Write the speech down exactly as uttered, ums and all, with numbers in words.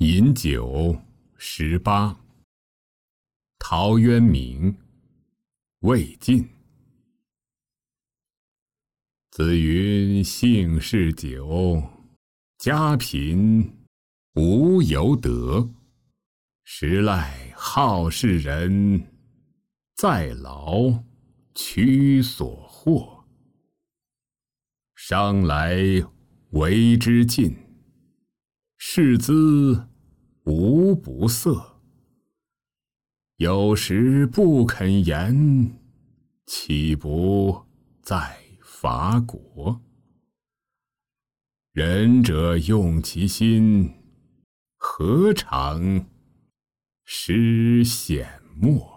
饮酒十八。陶渊明、魏晋。子云性是酒，家贫无由得。时赖好事人，在劳屈所获。商来为之尽，士资无不色。有时不肯言，岂不在伐国？仁者用其心，何尝失显末？